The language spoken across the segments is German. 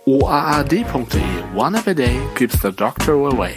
OAAD.de. One every day keeps the doctor away.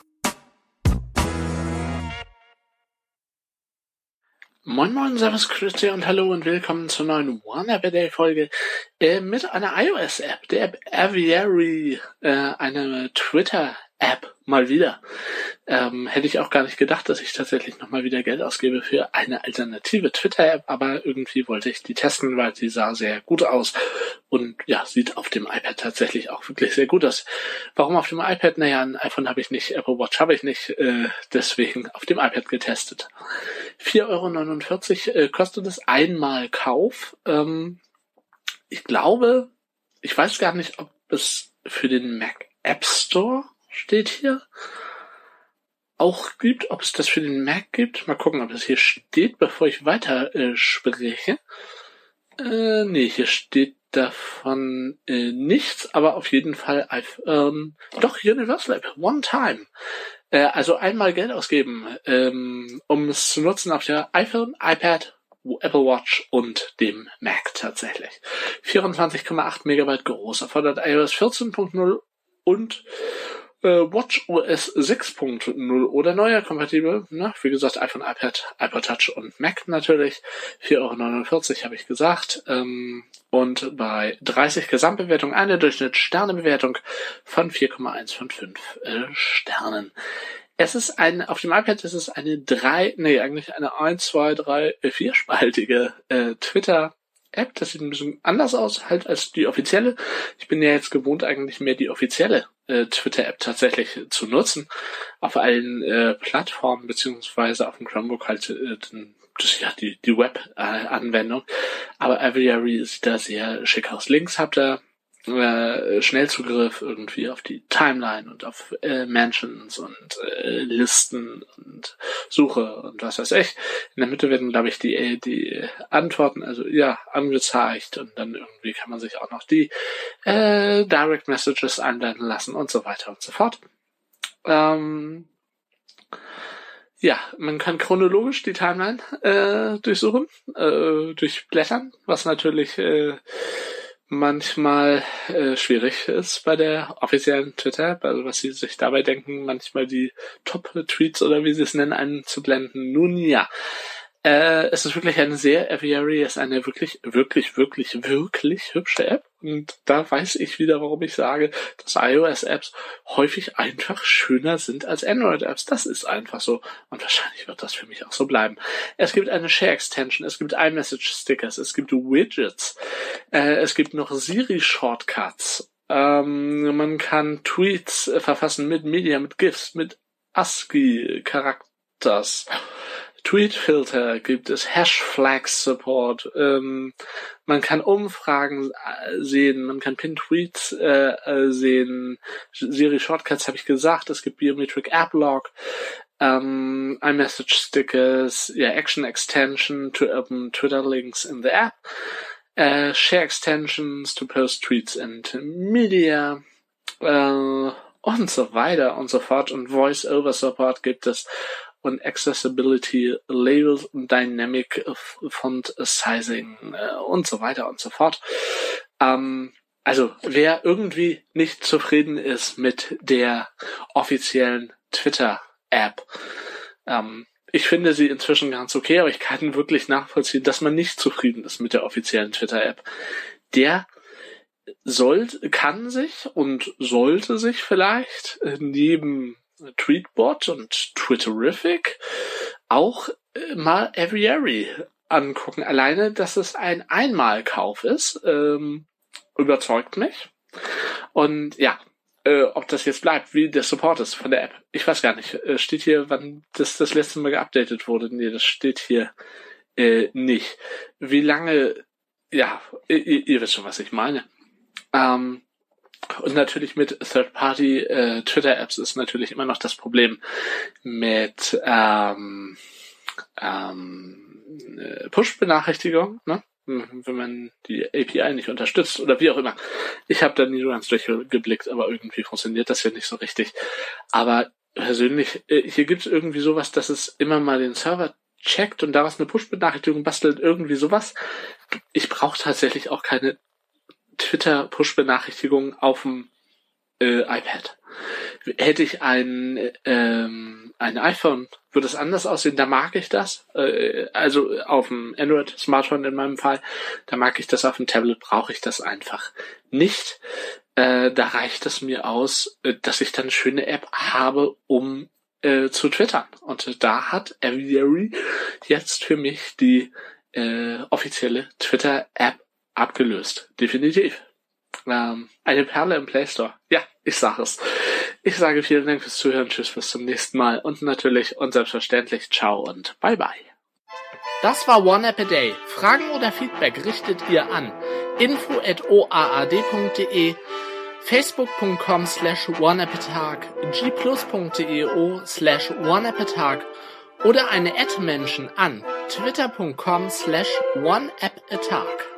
Moin Moin, Servus, Grüße und hallo und willkommen zur neuen One Every Day Folge mit einer iOS-App, der App Aviary, eine Twitter-App, mal wieder. Hätte ich auch gar nicht gedacht, dass ich tatsächlich nochmal wieder Geld ausgebe für eine alternative Twitter-App, aber irgendwie wollte ich die testen, weil sie sah sehr gut aus und ja, sieht auf dem iPad tatsächlich auch wirklich sehr gut aus. Warum auf dem iPad? Naja, ein iPhone habe ich nicht, Apple Watch habe ich nicht, deswegen auf dem iPad getestet. 4,49 € kostet es einmal Kauf. Ich glaube, ich weiß gar nicht, ob es für den Mac App Store steht hier auch gibt, ob es das für den Mac gibt. Mal gucken, ob es hier steht, bevor ich weiter spreche. Nee, hier steht davon nichts, aber auf jeden Fall doch Universal App, One Time. Also einmal Geld ausgeben, um es zu nutzen auf der iPhone, iPad, Apple Watch und dem Mac tatsächlich. 24,8 Megabyte groß, erfordert iOS 14.0 und WatchOS 6.0 oder neuer kompatibel, wie gesagt, iPhone, iPad, iPod Touch und Mac natürlich. 4,49 € habe ich gesagt. Und bei 30 Gesamtbewertung eine Durchschnittssternebewertung von 4,1 von 5 Sternen. Es ist auf dem iPad ist es eine 4-spaltige Twitter-App. Das sieht ein bisschen anders aus halt als die offizielle. Ich bin ja jetzt gewohnt, eigentlich mehr die offizielle Twitter-App tatsächlich zu nutzen. Auf allen Plattformen, beziehungsweise auf dem Chromebook halt die Web-Anwendung. Aber Aviary sieht da sehr schick aus. Links habt ihr Schnellzugriff irgendwie auf die Timeline und auf Mentions und Listen und Suche und was weiß ich. In der Mitte werden, glaube ich, die Antworten, angezeigt und dann irgendwie kann man sich auch noch die Direct Messages einblenden lassen und so weiter und so fort. Man kann chronologisch die Timeline durchsuchen, durchblättern, was natürlich manchmal schwierig ist bei der offiziellen Twitter-App, also was sie sich dabei denken, manchmal die Top-Tweets oder wie sie es nennen, einzublenden. Nun ja, es ist wirklich Aviary ist eine wirklich, wirklich, wirklich, wirklich hübsche App und da weiß ich wieder, warum ich sage, dass iOS-Apps häufig einfach schöner sind als Android-Apps. Das ist einfach so und wahrscheinlich wird das für mich auch so bleiben. Es gibt eine Share-Extension, es gibt iMessage-Stickers, es gibt Widgets, es gibt noch Siri-Shortcuts, man kann Tweets verfassen mit Media, mit GIFs, mit ASCII-Charakters. Tweet-Filter gibt es, Hash-Flags-Support, man kann Umfragen sehen, man kann Pin-Tweets sehen, Siri-Shortcuts habe ich gesagt, es gibt Biometric App-Log, iMessage-Stickers, Action-Extension to open Twitter-Links in the app, Share-Extensions to post tweets and media, und so weiter und so fort und Voice-Over-Support gibt es und Accessibility Labels, Dynamic Font Sizing und so weiter und so fort. Also wer irgendwie nicht zufrieden ist mit der offiziellen Twitter-App, ich finde sie inzwischen ganz okay, aber ich kann wirklich nachvollziehen, dass man nicht zufrieden ist mit der offiziellen Twitter-App. Der kann sich und sollte sich vielleicht neben Tweetbot und Twitterific auch mal Aviary angucken. Alleine, dass es ein Einmalkauf ist, überzeugt mich. Und ja, ob das jetzt bleibt, wie der Support ist von der App. Ich weiß gar nicht. Steht hier, wann das letzte Mal geupdatet wurde? Nee, das steht hier nicht. Wie lange, ihr wisst schon, was ich meine. Und natürlich mit Third-Party Twitter-Apps ist natürlich immer noch das Problem mit Push-Benachrichtigung, ne? Wenn man die API nicht unterstützt oder wie auch immer. Ich habe da nie so ganz durchgeblickt, aber irgendwie funktioniert das ja nicht so richtig. Aber persönlich, hier gibt es irgendwie sowas, dass es immer mal den Server checkt und daraus eine Push-Benachrichtigung bastelt, irgendwie sowas. Ich brauche tatsächlich auch keine Twitter-Push-Benachrichtigungen auf dem iPad. Hätte ich ein iPhone, würde es anders aussehen, da mag ich das. Also auf dem Android-Smartphone in meinem Fall, da mag ich das, auf dem Tablet brauche ich das einfach nicht. Da reicht es mir aus, dass ich dann eine schöne App habe, um zu twittern. Und da hat Aviary jetzt für mich die offizielle Twitter-App abgelöst. Definitiv. Eine Perle im Play Store. Ja, ich sage es. Ich sage vielen Dank fürs Zuhören. Tschüss, bis zum nächsten Mal. Und natürlich und selbstverständlich ciao und bye bye. Das war One App a Day. Fragen oder Feedback richtet ihr an info@oaad.de, facebook.com/oneappatag, gplus.io/oneappatag oder eine @Menschen an twitter.com/oneappatag.